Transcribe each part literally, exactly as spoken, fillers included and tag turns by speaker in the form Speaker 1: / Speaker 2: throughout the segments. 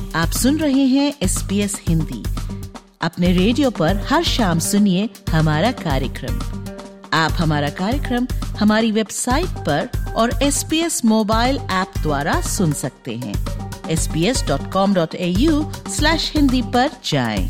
Speaker 1: आप सुन रहे हैं एस बी एस हिंदी। अपने रेडियो पर हर शाम सुनिए हमारा कार्यक्रम। आप हमारा कार्यक्रम हमारी वेबसाइट पर और S B S mobile app द्वारा सुन सकते हैं। S B S dot com dot A U slash Hindi पर जाएं।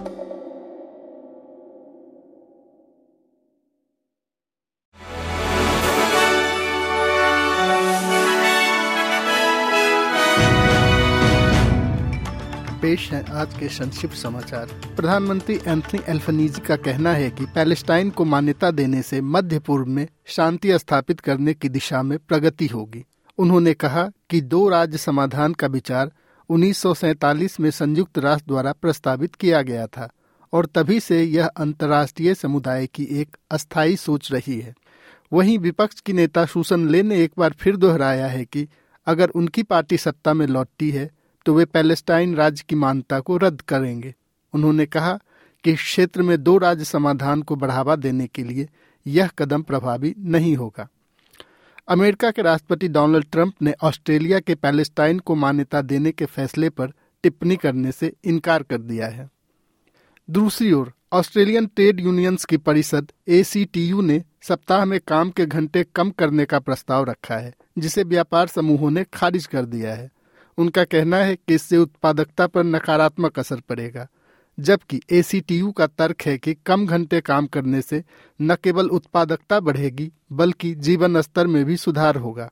Speaker 2: पेश है आज के संक्षिप्त समाचार। प्रधानमंत्री एंथनी एल्बनीज़ी का कहना है कि पैलेस्टाइन को मान्यता देने से मध्य पूर्व में शांति स्थापित करने की दिशा में प्रगति होगी। उन्होंने कहा कि दो राज्य समाधान का विचार उन्नीस सौ सैंतालीस में संयुक्त राष्ट्र द्वारा प्रस्तावित किया गया था और तभी से यह अंतर्राष्ट्रीय समुदाय की एक अस्थायी सोच रही है। वहीं विपक्ष की नेता सुसन ले ने एक बार फिर दोहराया है कि अगर उनकी पार्टी सत्ता में लौटती है तो वे पैलेस्टाइन राज्य की मान्यता को रद्द करेंगे। उन्होंने कहा कि इस क्षेत्र में दो राज्य समाधान को बढ़ावा देने के लिए यह कदम प्रभावी नहीं होगा। अमेरिका के राष्ट्रपति डोनाल्ड ट्रंप ने ऑस्ट्रेलिया के पैलेस्टाइन को मान्यता देने के फैसले पर टिप्पणी करने से इनकार कर दिया है। दूसरी ओर ऑस्ट्रेलियन ट्रेड यूनियंस की परिषद ए सी टी यू ने सप्ताह में काम के घंटे कम करने का प्रस्ताव रखा है, जिसे व्यापार समूहों ने खारिज कर दिया है। उनका कहना है कि इससे उत्पादकता पर नकारात्मक असर पड़ेगा, जबकि ए सी टी यू का तर्क है कि कम घंटे काम करने से न केवल उत्पादकता बढ़ेगी बल्कि जीवन स्तर में भी सुधार होगा।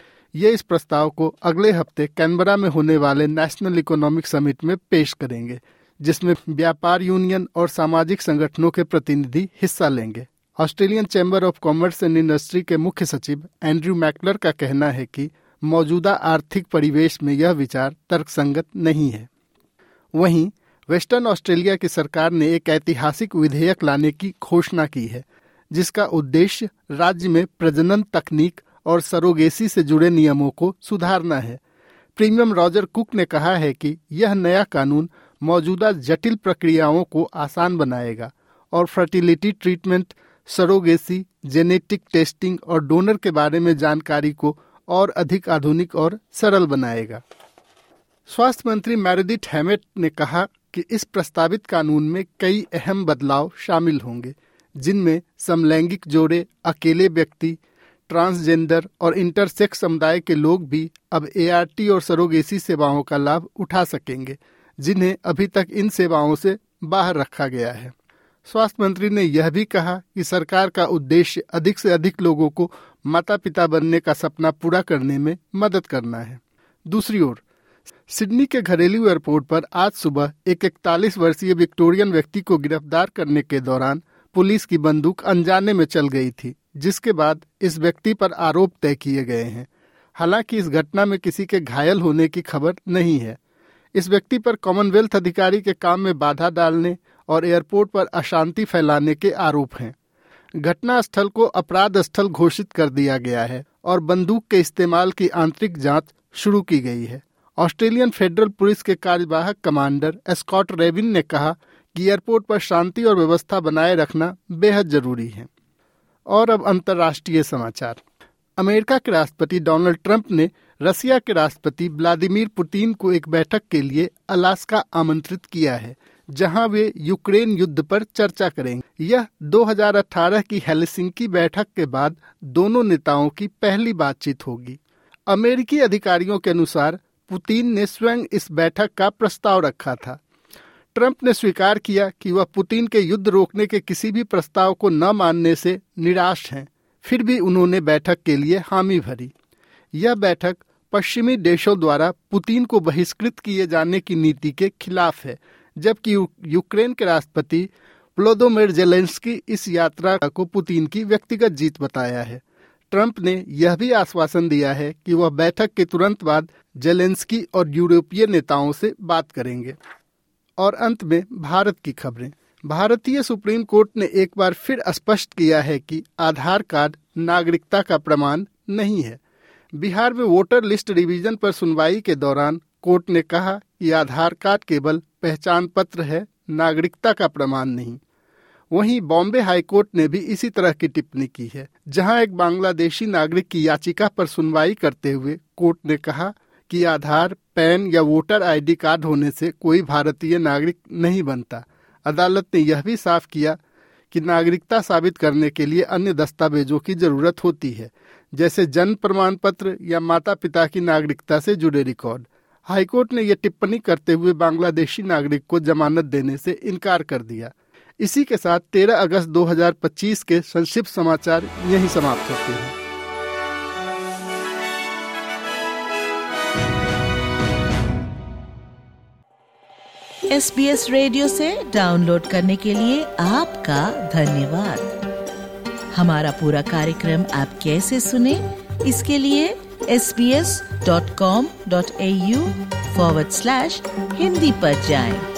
Speaker 2: ये इस प्रस्ताव को अगले हफ्ते कैनबरा में होने वाले नेशनल इकोनॉमिक समिट में पेश करेंगे, जिसमें व्यापार यूनियन और सामाजिक संगठनों के प्रतिनिधि हिस्सा लेंगे। Australian chamber of commerce and industry के मुख्य सचिव एंड्रयू मैकलर का कहना है कि मौजूदा आर्थिक परिवेश में यह विचार तर्कसंगत नहीं है। वहीं वेस्टर्न ऑस्ट्रेलिया की सरकार ने एक ऐतिहासिक विधेयक लाने की घोषणा की है, जिसका उद्देश्य राज्य में प्रजनन तकनीक और सरोगेसी से जुड़े नियमों को सुधारना है। प्रीमियम रॉजर कुक ने कहा है कि यह नया कानून मौजूदा जटिल प्रक्रियाओं को आसान बनाएगा और fertility treatment, surrogacy, genetic testing और डोनर के बारे में जानकारी को और अधिक आधुनिक और सरल बनाएगा। स्वास्थ्य मंत्री मेरेडिथ हैमेट ने कहा कि इस प्रस्तावित कानून में कई अहम बदलाव शामिल होंगे, जिनमें समलैंगिक जोड़े, अकेले व्यक्ति, ट्रांसजेंडर और इंटरसेक्स समुदाय के लोग भी अब ए आर टी और सरोगेसी सेवाओं का लाभ उठा सकेंगे, जिन्हें अभी तक इन सेवाओं से बाहर रखा गया है। स्वास्थ्य मंत्री ने यह भी कहा कि सरकार का उद्देश्य अधिक से अधिक लोगों को माता पिता बनने का सपना पूरा करने में मदद करना है। दूसरी ओर सिडनी के घरेलू एयरपोर्ट पर आज सुबह एक इकतालीस वर्षीय विक्टोरियन व्यक्ति को गिरफ्तार करने के दौरान पुलिस की बंदूक अनजाने में चल गई थी, जिसके बाद इस व्यक्ति पर आरोप तय किए गए हैं। हालांकि इस घटना में किसी के घायल होने की खबर नहीं है। इस व्यक्ति पर कॉमनवेल्थ अधिकारी के काम में बाधा डालने और एयरपोर्ट पर अशांति फैलाने के आरोप हैं। घटना स्थल को अपराध स्थल घोषित कर दिया गया है और बंदूक के इस्तेमाल की आंतरिक जांच शुरू की गई है। ऑस्ट्रेलियन फेडरल पुलिस के कार्यवाहक कमांडर स्कॉट रेविन ने कहा कि एयरपोर्ट पर शांति और व्यवस्था बनाए रखना बेहद जरूरी है। और अब अंतर्राष्ट्रीय समाचार। अमेरिका के राष्ट्रपति डोनाल्ड ट्रंप ने रसिया के राष्ट्रपति व्लादिमीर पुतिन को एक बैठक के लिए अलास्का आमंत्रित किया है, जहां वे यूक्रेन युद्ध पर चर्चा करेंगे। यह दो हज़ार अठारह की हेलसिंकी बैठक के बाद दोनों नेताओं की पहली बातचीत होगी। अमेरिकी अधिकारियों के अनुसार पुतिन ने स्वयं इस बैठक का प्रस्ताव रखा था। ट्रंप ने स्वीकार किया कि वह पुतिन के युद्ध रोकने के किसी भी प्रस्ताव को न मानने से निराश हैं। फिर भी उन्होंने बैठक के लिए हामी भरी। यह बैठक पश्चिमी देशों द्वारा पुतिन को बहिष्कृत किए जाने की नीति के खिलाफ है, जबकि यू, यूक्रेन के राष्ट्रपति वोलोदिमीर ज़ेलेंस्की इस यात्रा को पुतिन की व्यक्तिगत जीत बताया है। ट्रंप ने यह भी आश्वासन दिया है कि वह बैठक के तुरंत बाद ज़ेलेंस्की और यूरोपीय नेताओं से बात करेंगे। और अंत में भारत की खबरें। भारतीय सुप्रीम कोर्ट ने एक बार फिर स्पष्ट किया है कि आधार कार्ड नागरिकता का प्रमाण नहीं है। बिहार में वोटर लिस्ट रिवीजन पर सुनवाई के दौरान कोर्ट ने कहा कि आधार कार्ड केवल पहचान पत्र है, नागरिकता का प्रमाण नहीं। वहीं बॉम्बे हाईकोर्ट ने भी इसी तरह की टिप्पणी की है, जहां एक बांग्लादेशी नागरिक की याचिका पर सुनवाई करते हुए कोर्ट ने कहा कि आधार, पैन या वोटर आईडी कार्ड होने से कोई भारतीय नागरिक नहीं बनता। अदालत ने यह भी साफ किया कि नागरिकता साबित करने के लिए अन्य दस्तावेजों की जरूरत होती है, जैसे जन्म प्रमाण पत्र या माता पिता की नागरिकता से जुड़े रिकॉर्ड। हाईकोर्ट ने यह टिप्पणी करते हुए बांग्लादेशी नागरिक को जमानत देने से इनकार कर दिया। इसी के साथ तेरह अगस्त दो हज़ार पच्चीस के संक्षिप्त समाचार यहीं समाप्त होते हैं।
Speaker 1: एस बी एस रेडियो से डाउनलोड करने के लिए आपका धन्यवाद। हमारा पूरा कार्यक्रम आप कैसे सुने, इसके लिए S B S dot com dot A U forward slash Hindi पर जाएं।